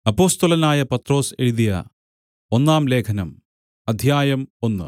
അപ്പൊസ്തലനായ പത്രൊസ് എഴുതിയ ഒന്നാം ലേഖനം അധ്യായം 1.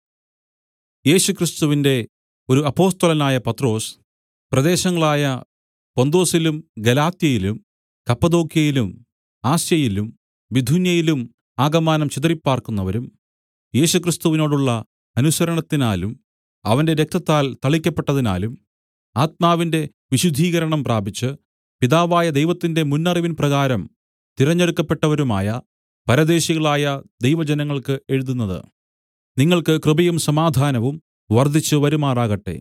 യേശുക്രിസ്തുവിന്റെ ഒരു അപ്പൊസ്തലനായ പത്രൊസ് പ്രദേശങ്ങളായ പൊന്തൊസിലും ഗലാത്യയിലും കപ്പദോക്യയിലും ആസ്യയിലും ബിഥുന്യയിലും ആകമാനം ചിതറിപ്പാർക്കുന്നവരും യേശുക്രിസ്തുവിനോടുള്ള അനുസരണത്തിനാലും അവന്റെ രക്തത്താൽ തളിക്കപ്പെട്ടതിനാലും ആത്മാവിന്റെ വിശുദ്ധീകരണം പ്രാപിച്ച് പിതാവായ ദൈവത്തിന്റെ മുന്നറിവിൻ പ്രകാരം തിരഞ്ഞെടുക്കപ്പെട്ടവരുമായ പരദേശികളായ ദൈവജനങ്ങൾക്ക് എഴുതുന്നത്: നിങ്ങൾക്ക് കൃപയും സമാധാനവും വർദ്ധിച്ചു വരുമാറാകട്ടെ.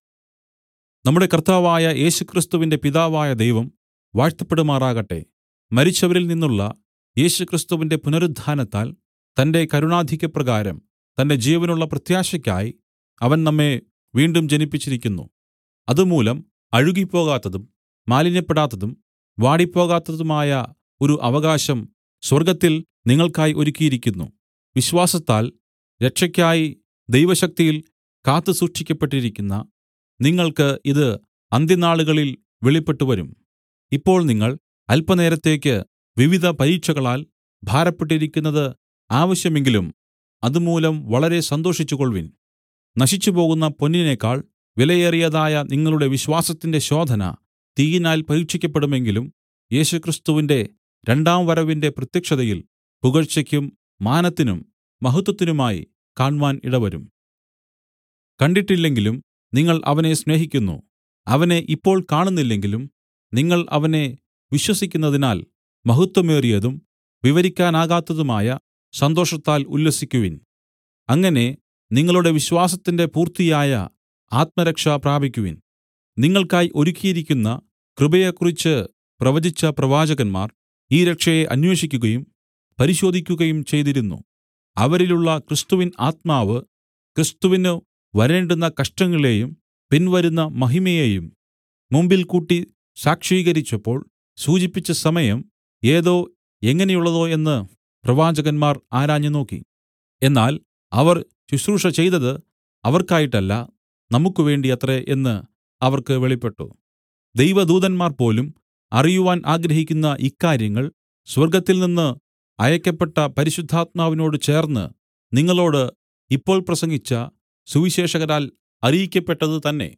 നമ്മുടെ കർത്താവായ യേശുക്രിസ്തുവിന്റെ പിതാവായ ദൈവം വാഴ്ത്തപ്പെടുമാറാകട്ടെ. മരിച്ചവരിൽ നിന്നുള്ള യേശുക്രിസ്തുവിന്റെ പുനരുത്ഥാനത്താൽ തന്റെ കരുണാധിക്യപ്രകാരം തന്റെ ജീവനുള്ള പ്രത്യാശയ്ക്കായി അവൻ നമ്മെ വീണ്ടും ജനിപ്പിച്ചിരിക്കുന്നു. അതുമൂലം അഴുകിപ്പോകാത്തതും മാലിന്യപ്പെടാത്തതും വാടിപ്പോകാത്തതുമായ ഒരു അവകാശം സ്വർഗ്ഗത്തിൽ നിങ്ങൾക്കായി ഒരുക്കിയിരിക്കുന്നു. വിശ്വാസത്താൽ രക്ഷയ്ക്കായി ദൈവശക്തിയിൽ കാത്തുസൂക്ഷിക്കപ്പെട്ടിരിക്കുന്ന നിങ്ങൾക്ക് ഇത് അന്ത്യനാളുകളിൽ വെളിപ്പെട്ടുവരും. ഇപ്പോൾ നിങ്ങൾ അല്പനേരത്തേക്ക് വിവിധ പരീക്ഷകളാൽ ഭാരപ്പെട്ടിരിക്കുന്നത് ആവശ്യമെങ്കിലും അതുമൂലം വളരെ സന്തോഷിച്ചുകൊൾവിൻ. നശിച്ചുപോകുന്ന പൊന്നിനേക്കാൾ വിലയേറിയതായ നിങ്ങളുടെ വിശ്വാസത്തിന്റെ ശോധന തീയിനാൽ പരീക്ഷിക്കപ്പെടുമെങ്കിലും യേശുക്രിസ്തുവിന്റെ രണ്ടാം വരവിന്റെ പ്രത്യക്ഷതയിൽ പുകഴ്ചയ്ക്കും മാനത്തിനും മഹത്വത്തിനുമായി കാണ്മാൻ ഇടവരും. കണ്ടിട്ടില്ലെങ്കിലും നിങ്ങൾ അവനെ സ്നേഹിക്കുന്നു. അവനെ ഇപ്പോൾ കാണുന്നില്ലെങ്കിലും നിങ്ങൾ അവനെ വിശ്വസിക്കുന്നതിനാൽ മഹത്വമേറിയതും വിവരിക്കാനാകാത്തതുമായ സന്തോഷത്താൽ ഉല്ലസിക്കുവിൻ. അങ്ങനെ നിങ്ങളുടെ വിശ്വാസത്തിന്റെ പൂർത്തിയായ ആത്മരക്ഷ പ്രാപിക്കുവിൻ. നിങ്ങൾക്കായി ഒരുക്കിയിരിക്കുന്ന കൃപയെക്കുറിച്ച് പ്രവചിച്ച പ്രവാചകന്മാർ ഈ രക്ഷയെ അന്വേഷിക്കുകയും പരിശോധിക്കുകയും ചെയ്തിരുന്നു. അവരിലുള്ള ക്രിസ്തുവിൻ ആത്മാവ് ക്രിസ്തുവിന് വരേണ്ടുന്ന കഷ്ടങ്ങളെയും പിൻവരുന്ന മഹിമയെയും മുമ്പിൽ കൂട്ടി സാക്ഷീകരിച്ചപ്പോൾ സൂചിപ്പിച്ച സമയം ഏതോ എങ്ങനെയുള്ളതോ എന്ന് പ്രവാചകന്മാർ ആരാഞ്ഞു നോക്കി. എന്നാൽ അവർ ശുശ്രൂഷ ചെയ്തത് അവർക്കായിട്ടല്ല, നമുക്ക് വേണ്ടിയത്രേ എന്ന് അവർക്ക് വെളിപ്പെട്ടു. ദൈവദൂതന്മാർ പോലും അറിയുവാൻ ആഗ്രഹിക്കുന്ന ഇക്കാര്യങ്ങൾ സ്വർഗ്ഗത്തിൽനിന്ന് അയക്കപ്പെട്ട പരിശുദ്ധാത്മാവിനോട് ചേർന്ന് നിങ്ങളോട് ഇപ്പോൾ പ്രസംഗിച്ച സുവിശേഷകരാൽ അറിയിക്കപ്പെട്ടത് തന്നെ.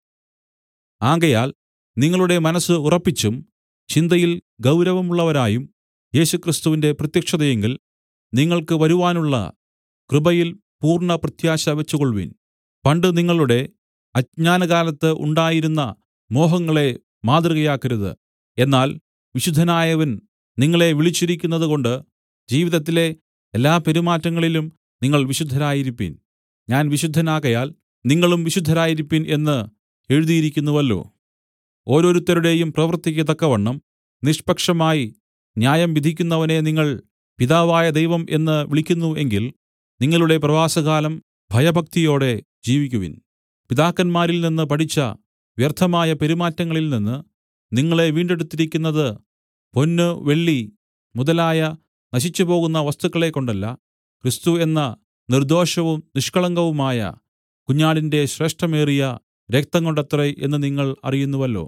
ആകയാൽ നിങ്ങളുടെ മനസ്സ് ഉറപ്പിച്ചും ചിന്തയിൽ ഗൗരവമുള്ളവരായും യേശുക്രിസ്തുവിന്റെ പ്രത്യക്ഷതയിങ്കൽ നിങ്ങൾക്ക് വരുവാനുള്ള കൃപയിൽ പൂർണ്ണ പ്രത്യാശ വെച്ചുകൊൾവിൻ. പണ്ട് നിങ്ങളുടെ അജ്ഞാനകാലത്ത് ഉണ്ടായിരുന്ന മോഹങ്ങളെ മാതൃകയാക്കരുത്. എന്നാൽ വിശുദ്ധനായവൻ നിങ്ങളെ വിളിച്ചിരിക്കുന്നതുകൊണ്ട് ജീവിതത്തിലെ എല്ലാ പെരുമാറ്റങ്ങളിലും നിങ്ങൾ വിശുദ്ധരായിരിപ്പിൻ. ഞാൻ വിശുദ്ധനാകയാൽ നിങ്ങളും വിശുദ്ധരായിരിപ്പിൻ എന്ന് എഴുതിയിരിക്കുന്നുവല്ലോ. ഓരോരുത്തരുടെയും പ്രവൃത്തിക്ക് തക്കവണ്ണം നിഷ്പക്ഷമായി ന്യായം വിധിക്കുന്നവനെ നിങ്ങൾ പിതാവായ ദൈവം എന്ന് വിളിക്കുന്നു എങ്കിൽ നിങ്ങളുടെ പ്രവാസകാലം ഭയഭക്തിയോടെ ജീവിക്കുവിൻ. പിതാക്കന്മാരിൽ നിന്ന് പഠിച്ച വ്യർത്ഥമായ പെരുമാറ്റങ്ങളിൽ നിന്ന് നിങ്ങളെ വീണ്ടെടുത്തിരിക്കുന്നത് പൊന്ന് വെള്ളി മുതലായ നശിച്ചുപോകുന്ന വസ്തുക്കളെക്കൊണ്ടല്ല, ക്രിസ്തു എന്ന നിർദോഷവും നിഷ്കളങ്കവുമായ കുഞ്ഞാടിന്റെ ശ്രേഷ്ഠമേറിയ രക്തം കൊണ്ടത്രേ എന്ന് നിങ്ങൾ അറിയുന്നുവല്ലോ.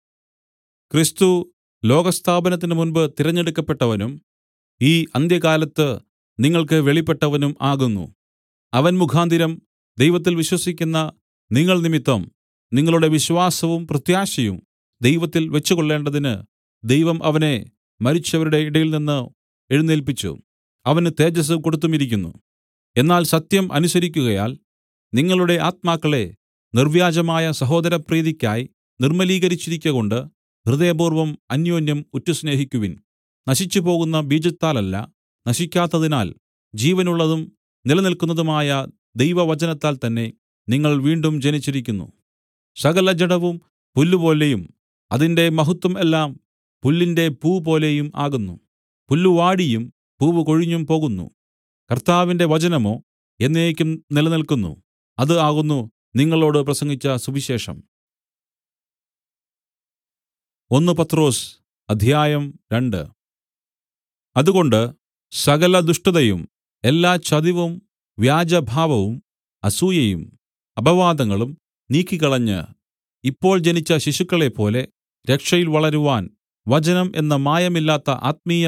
ക്രിസ്തു ലോകസ്ഥാപനത്തിന് മുൻപ് തിരഞ്ഞെടുക്കപ്പെട്ടവനും ഈ അന്ത്യകാലത്ത് നിങ്ങൾക്ക് വെളിപ്പെട്ടവനും ആകുന്നു. അവൻ മുഖാന്തരം ദൈവത്തിൽ വിശ്വസിക്കുന്ന നിങ്ങൾ നിമിത്തം നിങ്ങളുടെ വിശ്വാസവും പ്രത്യാശയും ദൈവത്തിൽ വെച്ചുകൊള്ളേണ്ടതിന് ദൈവം അവനെ മരിച്ചവരുടെ ഇടയിൽനിന്ന് എഴുന്നേല്പിച്ചു. അവന് തേജസ്സ് കൊടുത്തുമിരിക്കുന്നു. എന്നാൽ സത്യം അനുസരിക്കുകയാൽ നിങ്ങളുടെ ആത്മാക്കളെ നിർവ്യാജമായ സഹോദരപ്രീതിക്കായി നിർമ്മലീകരിച്ചിരിക്കകൊണ്ട് ഹൃദയപൂർവ്വം അന്യോന്യം ഉറ്റുസ്നേഹിക്കുവിൻ. നശിച്ചുപോകുന്ന ബീജത്താലല്ല, നശിക്കാത്തതിനാൽ ജീവനുള്ളതും നിലനിൽക്കുന്നതുമായ ദൈവവചനത്താൽ തന്നെ നിങ്ങൾ വീണ്ടും ജനിച്ചിരിക്കുന്നു. സകല ജഡവും പുല്ലുപോലെയും അതിന്റെ മഹത്വം എല്ലാം പുല്ലിന്റെ പൂ പോലെയും ആകുന്നു. പുല്ല് വാടിയും പൂവ് കൊഴിഞ്ഞും പോകുന്നു. കർത്താവിന്റെ വചനമോ എന്നേക്കും നിലനിൽക്കുന്നു. അത് ആകുന്നു നിങ്ങളോട് പ്രസംഗിച്ച സുവിശേഷം. 1 പത്രൊസ് അധ്യായം 2. അതുകൊണ്ട് സകല ദുഷ്ടതയും എല്ലാ ചതിവും വ്യാജഭാവവും അസൂയയും അപവാദങ്ങളും നീക്കിക്കളഞ്ഞ് ഇപ്പോൾ ജനിച്ച ശിശുക്കളെപ്പോലെ രക്ഷയിൽ വളരുവാൻ വചനം എന്ന മായമില്ലാത്ത ആത്മീയ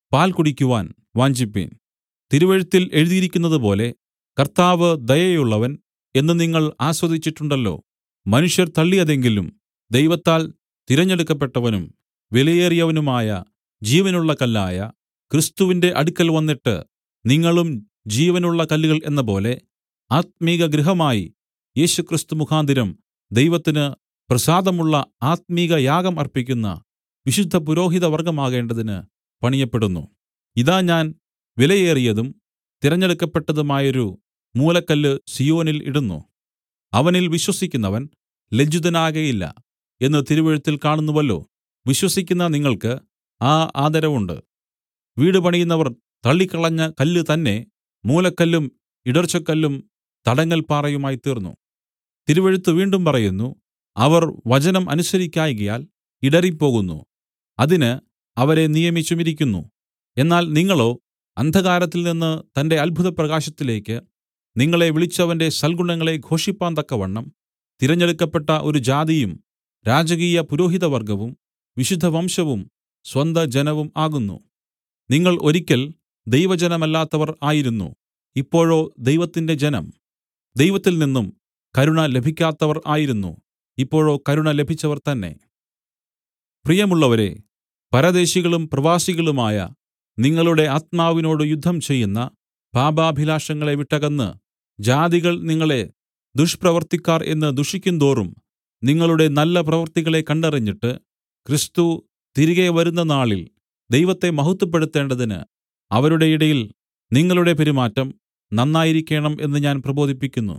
പാൽ കുടിക്കുവാൻ വാഞ്ചിപ്പിൻ. തിരുവെഴുത്തിൽ എഴുതിയിരിക്കുന്നതുപോലെ കർത്താവ് ദയയുള്ളവൻ എന്ന് നിങ്ങൾ ആസ്വദിച്ചിട്ടുണ്ടല്ലോ. മനുഷ്യർ തള്ളിയതെങ്കിലും ദൈവത്താൽ തിരഞ്ഞെടുക്കപ്പെട്ടവനും വിലയേറിയവനുമായ ജീവനുള്ള കല്ലായ ക്രിസ്തുവിന്റെ അടുക്കൽ വന്നിട്ട് നിങ്ങളും ജീവനുള്ള കല്ലുകൾ എന്നപോലെ ആത്മീക ഗൃഹമായി യേശുക്രിസ്തു മുഖാന്തരം ദൈവത്തിന് പ്രസാദമുള്ള ആത്മീക യാഗം അർപ്പിക്കുന്ന വിശുദ്ധ പുരോഹിത വർഗ്ഗമാകേണ്ടതിന് പണിയപ്പെടുന്നു. ഇതാ ഞാൻ വിലയേറിയതും തിരഞ്ഞെടുക്കപ്പെട്ടതുമായൊരു മൂലക്കല്ല് സീയോനിൽ ഇടുന്നു. അവനിൽ വിശ്വസിക്കുന്നവൻ ലജ്ജിതനാകയില്ല എന്ന് തിരുവെഴുത്തിൽ കാണുന്നുവല്ലോ. വിശ്വസിക്കുന്ന നിങ്ങൾക്ക് ആ ആദരവുണ്ട്. വീട് പണിയുന്നവർ തള്ളിക്കളഞ്ഞ കല്ല് തന്നെ മൂലക്കല്ലും ഇടർച്ചക്കല്ലും തടങ്ങൽ പാറയുമായി തീർന്നു. തിരുവെഴുത്ത് വീണ്ടും പറയുന്നു, അവർ വചനം അനുസരിക്കായ്കയാൽ ഇടറിപ്പോകുന്നു. അതിന് അവരെ നിയമിച്ചുമിരിക്കുന്നു. എന്നാൽ നിങ്ങളോ അന്ധകാരത്തിൽ നിന്ന് തന്റെ അത്ഭുതപ്രകാശത്തിലേക്ക് നിങ്ങളെ വിളിച്ചവന്റെ സൽഗുണങ്ങളെ ഘോഷിപ്പാൻ തക്കവണ്ണം തിരഞ്ഞെടുക്കപ്പെട്ട ഒരു ജാതിയും രാജകീയ പുരോഹിതവർഗ്ഗവും വിശുദ്ധവംശവും സ്വന്ത ജനവും ആകുന്നു. നിങ്ങൾ ഒരിക്കൽ ദൈവജനമല്ലാത്തവർ ആയിരുന്നു. ഇപ്പോഴോ ദൈവത്തിന്റെ ജനം. ദൈവത്തിൽ നിന്നും കരുണ ലഭിക്കാത്തവർ ആയിരുന്നു. ഇപ്പോഴോ കരുണ ലഭിച്ചവർ തന്നെ. പ്രിയമുള്ളവരെ, പരദേശികളും പ്രവാസികളുമായ നിങ്ങളുടെ ആത്മാവിനോട് യുദ്ധം ചെയ്യുന്ന പാപാഭിലാഷങ്ങളെ വിട്ടകന്ന് ജാതികൾ നിങ്ങളെ ദുഷ്പ്രവർത്തിക്കാർ എന്ന് ദുഷിക്കുന്തോറും നിങ്ങളുടെ നല്ല പ്രവൃത്തികളെ കണ്ടറിഞ്ഞിട്ട് ക്രിസ്തു തിരികെ വരുന്ന നാളിൽ ദൈവത്തെ മഹത്വപ്പെടുത്തേണ്ടതിന് അവരുടെ ഇടയിൽ നിങ്ങളുടെ പെരുമാറ്റം നന്നായിരിക്കേണം എന്ന് ഞാൻ പ്രബോധിപ്പിക്കുന്നു.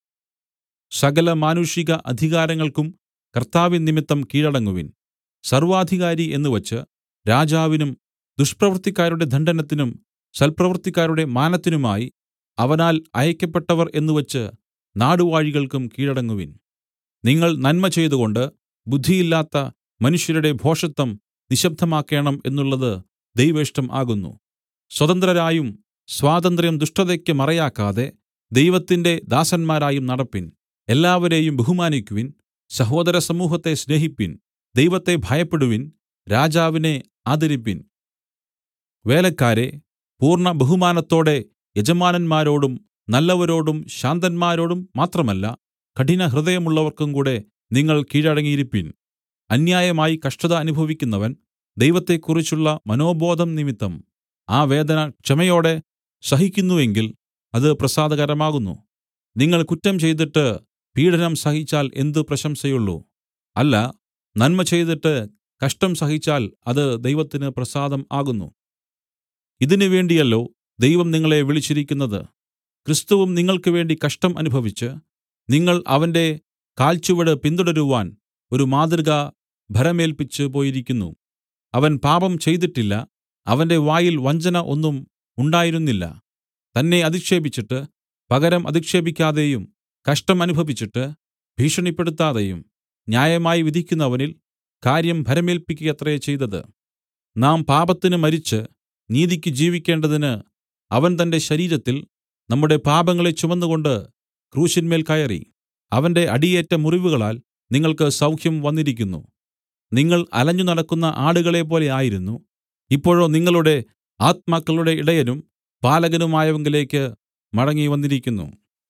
സകല മാനുഷിക അധികാരങ്ങൾക്കും കർത്താവിൻ നിമിത്തം കീഴടങ്ങുവിൻ. സർവാധികാരി എന്നുവച്ച് രാജാവിനും ദുഷ്പ്രവൃത്തിക്കാരുടെ ദണ്ഡനത്തിനും സൽപ്രവൃത്തിക്കാരുടെ മാനത്തിനുമായി അവനാൽ അയക്കപ്പെട്ടവർ എന്നുവച്ച് നാടുവാഴികൾക്കും കീഴടങ്ങുവിൻ. നിങ്ങൾ നന്മ ചെയ്തുകൊണ്ട് ബുദ്ധിയില്ലാത്ത മനുഷ്യരുടെ ഭോഷത്തം നിശബ്ദമാക്കേണം എന്നുള്ളത് ദൈവേഷ്ടം ആകുന്നു. സ്വതന്ത്രരായും സ്വാതന്ത്ര്യം ദുഷ്ടതയ്ക്ക് മറയാക്കാതെ ദൈവത്തിന്റെ ദാസന്മാരായും നടപ്പിൻ. എല്ലാവരെയും ബഹുമാനിക്കുവിൻ. സഹോദര സമൂഹത്തെ സ്നേഹിപ്പിൻ. ദൈവത്തെ ഭയപ്പെടുവിൻ. രാജാവിനെ ആദരിപ്പിൻ. വേലക്കാരെ, പൂർണ്ണ ബഹുമാനത്തോടെ യജമാനന്മാരോടും നല്ലവരോടും ശാന്തന്മാരോടും മാത്രമല്ല കഠിനഹൃദയമുള്ളവർക്കും കൂടെ നിങ്ങൾ കീഴടങ്ങിയിരിപ്പിൻ. അന്യായമായി കഷ്ടത അനുഭവിക്കുന്നവൻ ദൈവത്തെക്കുറിച്ചുള്ള മനോബോധം നിമിത്തം ആ വേദന ക്ഷമയോടെ സഹിക്കുന്നു എങ്കിൽ അത് പ്രസാദകരമാകുന്നു. നിങ്ങൾ കുറ്റം ചെയ്തിട്ട് പീഡനം സഹിച്ചാൽ എന്ത് പ്രശംസയുള്ളൂ? അല്ല, നന്മ ചെയ്തിട്ട് കഷ്ടം സഹിച്ചാൽ അത് ദൈവത്തിന് പ്രസാദം ആകുന്നു. ഇതിനു വേണ്ടിയല്ലോ ദൈവം നിങ്ങളെ വിളിച്ചിരിക്കുന്നത്. ക്രിസ്തുവും നിങ്ങൾക്ക് വേണ്ടി കഷ്ടം അനുഭവിച്ച് നിങ്ങൾ അവന്റെ കാൽച്ചുവട് പിന്തുടരുവാൻ ഒരു മാതൃക ഭരമേൽപ്പിച്ച് പോയിരിക്കുന്നു. അവൻ പാപം ചെയ്തിട്ടില്ല. അവന്റെ വായിൽ വഞ്ചന ഒന്നും ഉണ്ടായിരുന്നില്ല. തന്നെ അധിക്ഷേപിച്ചിട്ട് പകരം അധിക്ഷേപിക്കാതെയും കഷ്ടം അനുഭവിച്ചിട്ട് ഭീഷണിപ്പെടുത്താതെയും ന്യായമായി വിധിക്കുന്നവനിൽ കാര്യം ഭരമേൽപ്പിക്കുകയത്രേ ചെയ്തത്. നാം പാപത്തിന് മരിച്ച് നീതിയ്ക്ക് ജീവിക്കേണ്ടതിന് അവൻ തന്റെ ശരീരത്തിൽ നമ്മുടെ പാപങ്ങളെ ചുമന്നുകൊണ്ട് ക്രൂശിന്മേൽ കയറി. അവന്റെ അടിയേറ്റ മുറിവുകളാൽ നിങ്ങൾക്ക് സൗഖ്യം വന്നിരിക്കുന്നു. നിങ്ങൾ അലഞ്ഞു നടക്കുന്ന ആടുകളെപ്പോലെ ആയിരുന്നു. ഇപ്പോഴോ നിങ്ങളുടെ ആത്മാക്കളുടെ ഇടയനും പാലകനുമായവങ്കലേക്ക് മടങ്ങി വന്നിരിക്കുന്നു.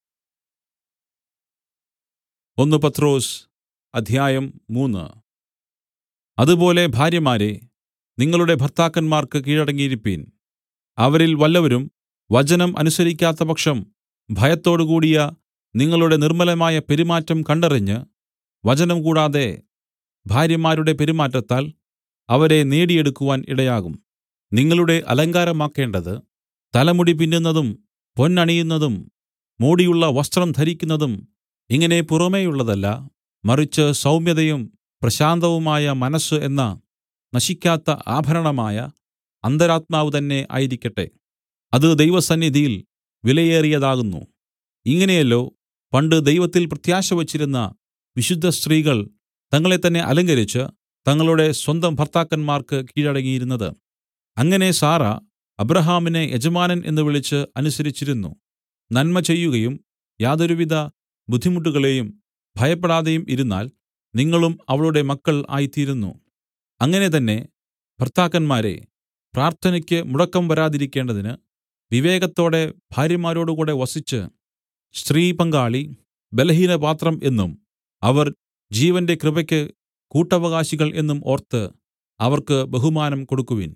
1 പത്രോസ് അധ്യായം 3. അതുപോലെ ഭാര്യമാരെ, നിങ്ങളുടെ ഭർത്താക്കന്മാർക്ക് കീഴടങ്ങിയിരിപ്പീൻ. അവരിൽ വല്ലവരും വചനം അനുസരിക്കാത്ത പക്ഷം ഭയത്തോടുകൂടിയ നിങ്ങളുടെ നിർമ്മലമായ പെരുമാറ്റം കണ്ടറിഞ്ഞ് വചനം കൂടാതെ ഭാര്യമാരുടെ പെരുമാറ്റത്താൽ അവരെ നേടിയെടുക്കുവാൻ ഇടയാകും. നിങ്ങളുടെ അലങ്കാരമാക്കേണ്ടത് തലമുടി പിന്നുന്നതും പൊന്നണിയുന്നതും മോടിയുള്ള വസ്ത്രം ധരിക്കുന്നതും ഇങ്ങനെ പുറമേയുള്ളതല്ല, മറിച്ച് സൗമ്യതയും പ്രശാന്തവുമായ മനസ്സ് എന്ന നശിക്കാത്ത ആഭരണമായ അന്തരാത്മാവ് തന്നെ ആയിരിക്കട്ടെ. അത് ദൈവസന്നിധിയിൽ വിലയേറിയതാകുന്നു. ഇങ്ങനെയല്ലോ പണ്ട് ദൈവത്തിൽ പ്രത്യാശ വച്ചിരുന്ന വിശുദ്ധ സ്ത്രീകൾ തങ്ങളെ തന്നെ അലങ്കരിച്ച് തങ്ങളുടെ സ്വന്തം ഭർത്താക്കന്മാർക്ക് കീഴടങ്ങിയിരുന്നത്. അങ്ങനെ സാറ അബ്രാഹാമിനെ യജമാനൻ എന്ന് വിളിച്ച് അനുസരിച്ചിരുന്നു. നന്മ ചെയ്യുകയും യാതൊരുവിധ ബുദ്ധിമുട്ടുകളെയും ഭയപ്പെടാതെയും ഇരുന്നാൽ നിങ്ങളും അവളുടെ മക്കൾ ആയിത്തീരുന്നു. അങ്ങനെ തന്നെ ഭർത്താക്കന്മാരെ, പ്രാർത്ഥനയ്ക്ക് മുടക്കം വരാതിരിക്കേണ്ടതിന് വിവേകത്തോടെ ഭാര്യമാരോടുകൂടെ വസിച്ച് സ്ത്രീ പങ്കാളി ബലഹീനപാത്രം എന്നും അവർ ജീവന്റെ കൃപയ്ക്ക് കൂട്ടവകാശികൾ എന്നും ഓർത്ത് അവർക്ക് ബഹുമാനം കൊടുക്കുവിൻ.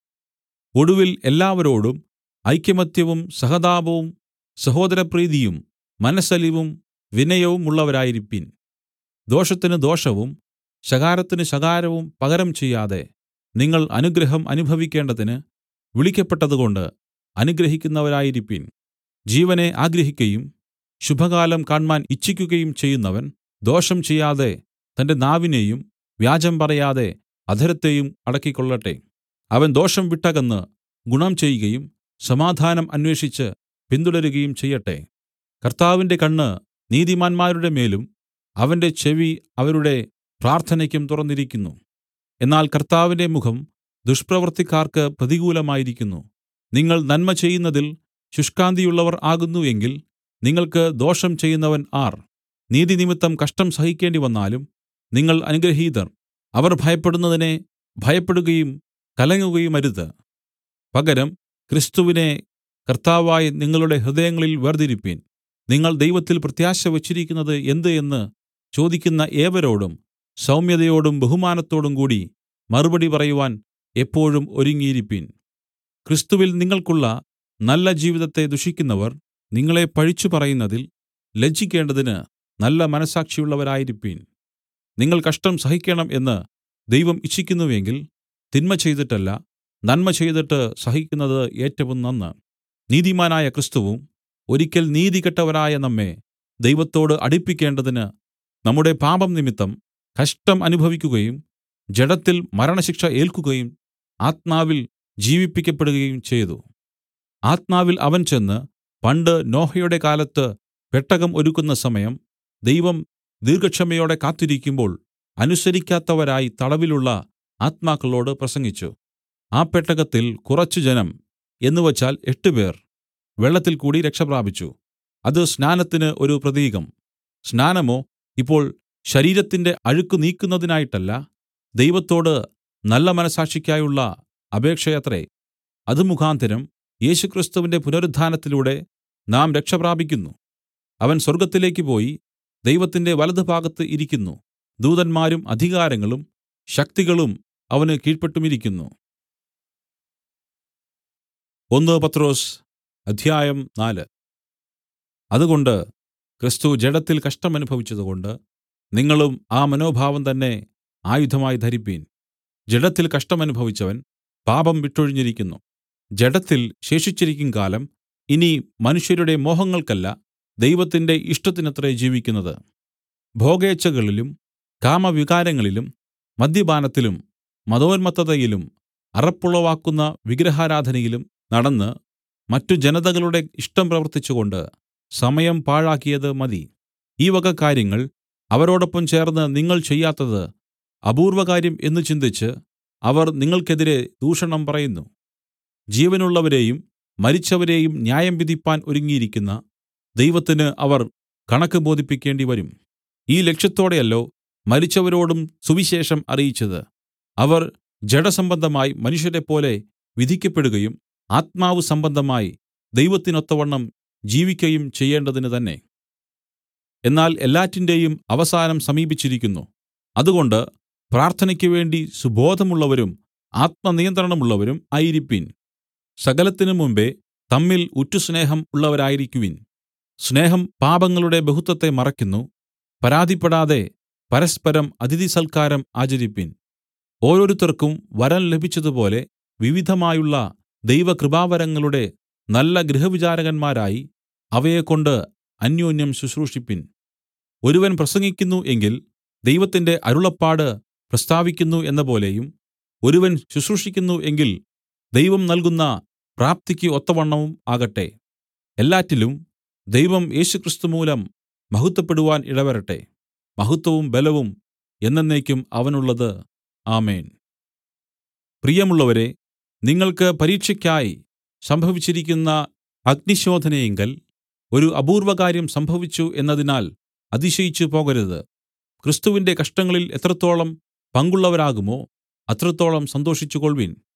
ഒടുവിൽ എല്ലാവരോടും ഐകമത്യവും സഹതാപവും സഹോദരപ്രീതിയും മനസ്സലിവും വിനയവും ഉള്ളവരായിരിപ്പിൻ. ദോഷത്തിന് ദോഷവും ശകാരത്തിന് ശകാരവും പകരം ചെയ്യാതെ നിങ്ങൾ അനുഗ്രഹം അനുഭവിക്കേണ്ടതിന് വിളിക്കപ്പെട്ടതുകൊണ്ട് അനുഗ്രഹിക്കുന്നവരായിരിപ്പിൻ. ജീവനെ ആഗ്രഹിക്കയും ശുഭകാലം കാണ്മാൻ ഇച്ഛിക്കുകയും ചെയ്യുന്നവൻ ദോഷം ചെയ്യാതെ തന്റെ നാവിനെയും വ്യാജം പറയാതെ അധരത്തെയും അടക്കിക്കൊള്ളട്ടെ. അവൻ ദോഷം വിട്ടകന്ന് ഗുണം ചെയ്യുകയും സമാധാനം അന്വേഷിച്ച് പിന്തുടരുകയും ചെയ്യട്ടെ. കർത്താവിന്റെ കണ്ണ് നീതിമാന്മാരുടെ മേലും അവന്റെ ചെവി അവരുടെ പ്രാർത്ഥനയ്ക്കും തുറന്നിരിക്കുന്നു. എന്നാൽ കർത്താവിന്റെ മുഖം ദുഷ്പ്രവൃത്തിക്കാർക്ക് പ്രതികൂലമായിരിക്കുന്നു. നിങ്ങൾ നന്മ ചെയ്യുന്നതിൽ ശുഷ്കാന്തിയുള്ളവർ ആകുന്നു എങ്കിൽ നിങ്ങൾക്ക് ദോഷം ചെയ്യുന്നവൻ ആർ? നീതിനിമിത്തം കഷ്ടം സഹിക്കേണ്ടി വന്നാലും നിങ്ങൾ അനുഗ്രഹീതർ. അവർ ഭയപ്പെടുന്നതിനെ ഭയപ്പെടുകയും കലങ്ങുകയുമരുത്. പകരം ക്രിസ്തുവിനെ കർത്താവായ നിങ്ങളുടെ ഹൃദയങ്ങളിൽ വേർതിരിപ്പിൻ. നിങ്ങൾ ദൈവത്തിൽ പ്രത്യാശ വച്ചിരിക്കുന്നത് എന്ത് എന്ന് ചോദിക്കുന്ന ഏവരോടും സൗമ്യതയോടും ബഹുമാനത്തോടും കൂടി മറുപടി പറയുവാൻ എപ്പോഴും ഒരുങ്ങിയിരിപ്പിൻ. ക്രിസ്തുവിൽ നിങ്ങൾക്കുള്ള നല്ല ജീവിതത്തെ ദുഷിക്കുന്നവർ നിങ്ങളെ പഴിച്ചു പറയുന്നതിൽ ലജ്ജിക്കേണ്ടതിന് നല്ല മനസ്സാക്ഷിയുള്ളവരായിരിപ്പിൻ. നിങ്ങൾ കഷ്ടം സഹിക്കണം എന്ന് ദൈവം ഇച്ഛിക്കുന്നുവെങ്കിൽ തിന്മ ചെയ്തിട്ടല്ല, നന്മ ചെയ്തിട്ട് സഹിക്കുന്നത് ഏറ്റവും നന്ന്. നീതിമാനായ ക്രിസ്തുവും ഒരിക്കൽ നീതികെട്ടവരായ നമ്മെ ദൈവത്തോട് അടുപ്പിക്കേണ്ടതിന് നമ്മുടെ പാപം നിമിത്തം കഷ്ടം അനുഭവിക്കുകയും ജഡത്തിൽ മരണശിക്ഷ ഏൽക്കുകയും ആത്മാവിൽ ജീവിപ്പിക്കപ്പെടുകയും ചെയ്തു. ആത്മാവിൽ അവൻ ചെന്ന് പണ്ട് നോഹയുടെ കാലത്ത് പെട്ടകം ഒരുക്കുന്ന സമയം ദൈവം ദീർഘക്ഷമയോടെ കാത്തിരിക്കുമ്പോൾ അനുസരിക്കാത്തവരായി തടവിലുള്ള ആത്മാക്കളോട് പ്രസംഗിച്ചു. ആ പെട്ടകത്തിൽ കുറച്ച് ജനം, എന്നുവച്ചാൽ 8 പേർ, വെള്ളത്തിൽ കൂടി രക്ഷപ്രാപിച്ചു. അത് സ്നാനത്തിന് ഒരു പ്രതീകം. സ്നാനമോ ഇപ്പോൾ ശരീരത്തിന്റെ അഴുക്ക് നീക്കുന്നതിനായിട്ടല്ല, ദൈവത്തോട് നല്ല മനസ്സാക്ഷിക്കായുള്ള അപേക്ഷയത്രേ. അത് മുഖാന്തരം യേശുക്രിസ്തുവിന്റെ പുനരുത്ഥാനത്തിലൂടെ നാം രക്ഷപ്രാപിക്കുന്നു. അവൻ സ്വർഗ്ഗത്തിലേക്ക് പോയി ദൈവത്തിന്റെ വലതുഭാഗത്ത് ഇരിക്കുന്നു. ദൂതന്മാരും അധികാരങ്ങളും ശക്തികളും അവന് കീഴ്പെട്ടുമിരിക്കുന്നു. 1 പത്രോസ് അധ്യായം 4. അതുകൊണ്ട് ക്രിസ്തു ജഡത്തിൽ കഷ്ടമനുഭവിച്ചതുകൊണ്ട് നിങ്ങളും ആ മനോഭാവം തന്നെ ആയുധമായി ധരിപ്പീൻ. ജഡത്തിൽ കഷ്ടമനുഭവിച്ചവൻ പാപം വിട്ടൊഴിഞ്ഞിരിക്കുന്നു. ജഡത്തിൽ ശേഷിച്ചിരിക്കും കാലം ഇനി മനുഷ്യരുടെ മോഹങ്ങൾക്കല്ല, ദൈവത്തിന്റെ ഇഷ്ടത്തിനത്രേ ജീവിക്കുന്നത്. ഭോഗേച്ഛകളിലും കാമവികാരങ്ങളിലും മദ്യപാനത്തിലും മദോന്മത്തതയിലും അറപ്പുളവാക്കുന്ന വിഗ്രഹാരാധനയിലും നടന്ന് മറ്റു ജനതകളുടെ ഇഷ്ടം പ്രവർത്തിച്ചുകൊണ്ട് സമയം പാഴാക്കിയത് മതി. ഈ വക കാര്യങ്ങൾ അവരോടൊപ്പം ചേർന്ന് നിങ്ങൾ ചെയ്യാത്തത് അപൂർവകാര്യം എന്ന് ചിന്തിച്ച് അവർ നിങ്ങൾക്കെതിരെ ദൂഷണം പറയുന്നു. ജീവനുള്ളവരെയും മരിച്ചവരെയും ന്യായം വിധിപ്പാൻ ഒരുങ്ങിയിരിക്കുന്ന ദൈവത്തിന് അവർ കണക്ക് ബോധിപ്പിക്കേണ്ടി വരും. ഈ ലക്ഷ്യത്തോടെയല്ലോ മരിച്ചവരോടും സുവിശേഷം അറിയിച്ചത്. അവർ ജഡസംബന്ധമായി മനുഷ്യരെപ്പോലെ വിധിക്കപ്പെടുകയും ആത്മാവ് സംബന്ധമായി ദൈവത്തിനൊത്തവണ്ണം ജീവിക്കയും ചെയ്യേണ്ടതിന് തന്നെ. എന്നാൽ എല്ലാറ്റിന്റെയും അവസാനം സമീപിച്ചിരിക്കുന്നു. അതുകൊണ്ട് പ്രാർത്ഥനയ്ക്ക് വേണ്ടി സുബോധമുള്ളവരും ആത്മനിയന്ത്രണമുള്ളവരും ആയിരിപ്പിൻ. സകലത്തിനും മുമ്പെ തമ്മിൽ ഉറ്റുസ്നേഹം ഉള്ളവരായിരിക്കുവിൻ. സ്നേഹം പാപങ്ങളുടെ ബഹുത്വത്തെ മറയ്ക്കുന്നു. പരാതിപ്പെടാതെ പരസ്പരം അതിഥിസൽക്കാരം ആചരിപ്പിൻ. ഓരോരുത്തർക്കും വരം ലഭിച്ചതുപോലെ വിവിധമായുള്ള ദൈവകൃപാവരങ്ങളുടെ നല്ല ഗൃഹവിചാരകന്മാരായി അവയെക്കൊണ്ട് അന്യോന്യം ശുശ്രൂഷിപ്പിൻ. ഒരുവൻ പ്രസംഗിക്കുന്നു എങ്കിൽ ദൈവത്തിന്റെ അരുളപ്പാട് പ്രസ്താവിക്കുന്നു എന്നപോലെയും, ഒരുവൻ ശുശ്രൂഷിക്കുന്നു എങ്കിൽ ദൈവം നൽകുന്ന പ്രാപ്തിക്ക് ഒത്തവണ്ണവും ആകട്ടെ. എല്ലാറ്റിലും ദൈവം യേശുക്രിസ്തു മൂലം മഹത്വപ്പെടുവാൻ ഇടവരട്ടെ. മഹത്വവും ബലവും എന്നെന്നേക്കും അവനുള്ളത്. ആമേൻ. പ്രിയമുള്ളവരെ, നിങ്ങൾക്ക് പരീക്ഷയ്ക്കായി സംഭവിച്ചിരിക്കുന്ന അഗ്നിശോധനയിങ്കൽ ഒരു അപൂർവകാര്യം സംഭവിച്ചു എന്നതിനാൽ അതിശയിച്ചു പോകരുത്. ക്രിസ്തുവിന്റെ കഷ്ടങ്ങളിൽ എത്രത്തോളം പങ്കുള്ളവരാകുമോ അത്രത്തോളം സന്തോഷിച്ചുകൊൾവിൻ.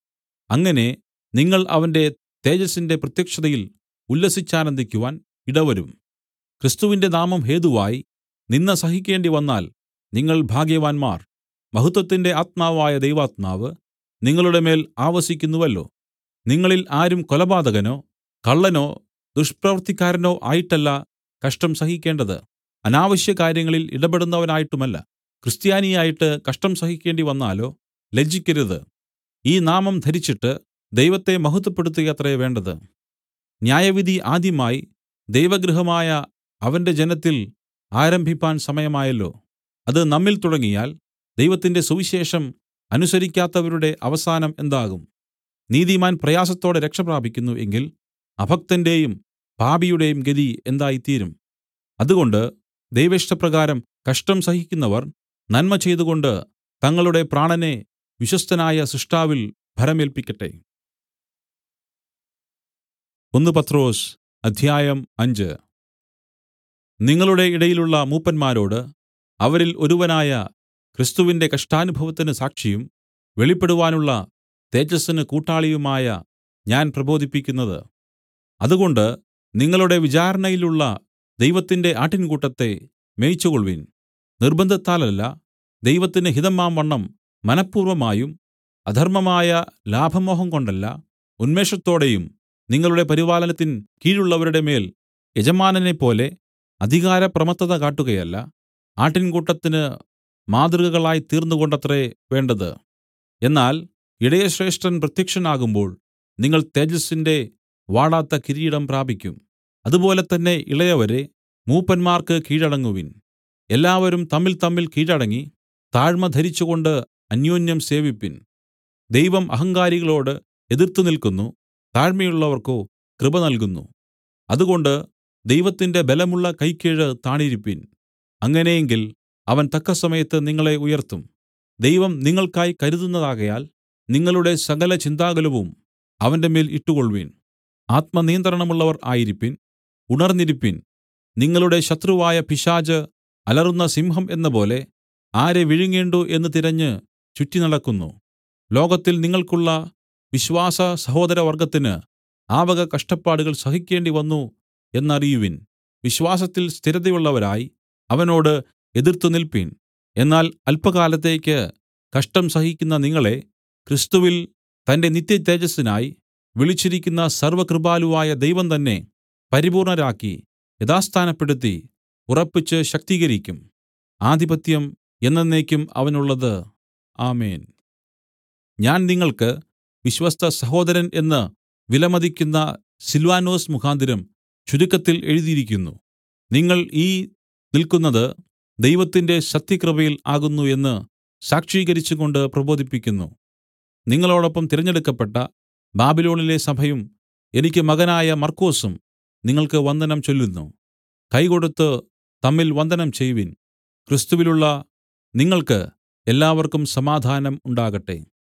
അങ്ങനെ നിങ്ങൾ അവന്റെ തേജസ്സിന്റെ പ്രത്യക്ഷതയിൽ ഉല്ലസിച്ചാനന്ദിക്കുവാൻ ഇടവരും. ക്രിസ്തുവിന്റെ നാമം ഹേതുവായി നിന്ദ സഹിക്കേണ്ടി വന്നാൽ നിങ്ങൾ ഭാഗ്യവാന്മാർ. മഹത്വത്തിന്റെ ആത്മാവായ ദൈവാത്മാവ് നിങ്ങളുടെ മേൽ ആവസിക്കുന്നുവല്ലോ. നിങ്ങളിൽ ആരും കൊലപാതകനോ കള്ളനോ ദുഷ്പ്രവൃത്തിക്കാരനോ ആയിട്ടല്ല കഷ്ടം സഹിക്കേണ്ടത്, അനാവശ്യ കാര്യങ്ങളിൽ ഇടപെടുന്നവനായിട്ടുമല്ല. ക്രിസ്ത്യാനിയായിട്ട് കഷ്ടം സഹിക്കേണ്ടി വന്നാലോ ലജ്ജിക്കരുത്. ഈ നാമം ധരിച്ചിട്ട് ദൈവത്തെ മഹത്വപ്പെടുത്തുകയത്രേ വേണ്ടത്. ന്യായവിധി ആദ്യമായി ദൈവഗൃഹമായ അവന്റെ ജനത്തിൽ ആരംഭിപ്പാൻ സമയമായല്ലോ. അത് നമ്മിൽ തുടങ്ങിയാൽ ദൈവത്തിന്റെ സുവിശേഷം അനുസരിക്കാത്തവരുടെ അവസാനം എന്താകും? നീതിമാൻ പ്രയാസത്തോടെ രക്ഷപ്രാപിക്കുന്നു എങ്കിൽ അഭക്തന്റെയും പാപിയുടെയും ഗതി എന്തായിത്തീരും? അതുകൊണ്ട് ദൈവേഷ്ടപ്രകാരം കഷ്ടം സഹിക്കുന്നവർ നന്മ ചെയ്തുകൊണ്ട് തങ്ങളുടെ പ്രാണനെ വിശ്വസ്തനായ സൃഷ്ടാവിൽ ഭരമേല്പിക്കട്ടെ. 1 പത്രോസ് അധ്യായം 5. നിങ്ങളുടെ ഇടയിലുള്ള മൂപ്പന്മാരോട് അവരിൽ ഒരുവനായ ക്രിസ്തുവിന്റെ കഷ്ടാനുഭവത്തിന് സാക്ഷിയും വെളിപ്പെടുവാനുള്ള തേജസ്സിന് കൂട്ടാളിയുമായ ഞാൻ പ്രബോധിപ്പിക്കുന്നത്: അതുകൊണ്ട് നിങ്ങളുടെ വിചാരണയിലുള്ള ദൈവത്തിന്റെ ആട്ടിൻകൂട്ടത്തെ മേയിച്ചുകൊൾവിൻ. നിർബന്ധത്താലല്ല, ദൈവത്തിന് ഹിതമാംവണ്ണം മനഃപൂർവ്വമായും അധർമ്മമായ ലാഭമോഹം കൊണ്ടല്ല, ഉന്മേഷത്തോടെയും നിങ്ങളുടെ പരിപാലനത്തിൻ കീഴുള്ളവരുടെ മേൽ യജമാനനെപ്പോലെ അധികാരപ്രമത്തത കാട്ടുകയല്ല, ആട്ടിൻകൂട്ടത്തിന് മാതൃകകളായി തീർന്നുകൊണ്ടത്രേ വേണ്ടത്. എന്നാൽ ഇടയശ്രേഷ്ഠൻ പ്രത്യക്ഷനാകുമ്പോൾ നിങ്ങൾ തേജസ്സിന്റെ വാടാത്ത കിരീടം പ്രാപിക്കും. അതുപോലെ തന്നെ ഇളയവരെ, മൂപ്പന്മാർക്ക് കീഴടങ്ങുവിൻ. എല്ലാവരും തമ്മിൽ കീഴടങ്ങി താഴ്മ ധരിച്ചുകൊണ്ട് അന്യോന്യം സേവിപ്പിൻ. ദൈവം അഹങ്കാരികളോട് എതിർത്ത് നില്ക്കുന്നു, താഴ്മയുള്ളവർക്കോ കൃപ നൽകുന്നു. അതുകൊണ്ട് ദൈവത്തിന്റെ ബലമുള്ള കൈക്കീഴ് താണിരിപ്പിൻ. അങ്ങനെയെങ്കിൽ അവൻ തക്കസമയത്ത് നിങ്ങളെ ഉയർത്തും. ദൈവം നിങ്ങൾക്കായി കരുതുന്നതാകയാൽ നിങ്ങളുടെ സകല ചിന്താകുലവും അവന്റെ മേൽ ഇട്ടുകൊൾവിൻ. ആത്മനിയന്ത്രണമുള്ളവർ ആയിരിപ്പിൻ, ഉണർന്നിരിപ്പിൻ. നിങ്ങളുടെ ശത്രുവായ പിശാച് അലറുന്ന സിംഹം എന്നപോലെ ആരെ വിഴുങ്ങേണ്ടു എന്ന് തിരഞ്ഞ് ചുറ്റിനടക്കുന്നു. ലോകത്തിൽ നിങ്ങൾക്കുള്ള വിശ്വാസ സഹോദരവർഗ്ഗത്തിന് ആ വക കഷ്ടപ്പാടുകൾ സഹിക്കേണ്ടി വന്നു എന്നറിയുവിൻ. വിശ്വാസത്തിൽ സ്ഥിരതയുള്ളവരായി അവനോട് എതിർത്ത് നിൽപ്പിൻ. എന്നാൽ അല്പകാലത്തേക്ക് കഷ്ടം സഹിക്കുന്ന നിങ്ങളെ ക്രിസ്തുവിൽ തന്റെ നിത്യതേജസ്സിനായി വിളിച്ചിരിക്കുന്ന സർവ്വകൃപാലുവായ ദൈവം തന്നെ പരിപൂർണ്ണരാക്കി യഥാസ്ഥാനപ്പെടുത്തി ഉറപ്പിച്ച് ശക്തീകരിക്കും. ആധിപത്യം എന്നെന്നേക്കും അവനുള്ളത്. ആമേൻ. ഞാൻ നിങ്ങൾക്ക് വിശ്വസ്ത സഹോദരൻ എന്ന് വിലമതിക്കുന്ന സിൽവാനൊസ് മുഖാന്തരം ചുരുക്കത്തിൽ എഴുതിയിരിക്കുന്നു. നിങ്ങൾ ഈ നിൽക്കുന്നത് ദൈവത്തിന്റെ സത്യകൃപയിൽ ആകുന്നു എന്ന് സാക്ഷീകരിച്ചുകൊണ്ട് പ്രബോധിപ്പിക്കുന്നു. നിങ്ങളോടൊപ്പം തിരഞ്ഞെടുക്കപ്പെട്ട ബാബിലോണിലെ സഭയും എനിക്ക് മകനായ മർക്കൊസും നിങ്ങൾക്ക് വന്ദനം ചൊല്ലുന്നു. കൈകൊടുത്ത് തമ്മിൽ വന്ദനം ചെയ്‌വിൻ. ക്രിസ്തുവിലുള്ള നിങ്ങൾക്ക് എല്ലാവർക്കും സമാധാനം ഉണ്ടാകട്ടെ.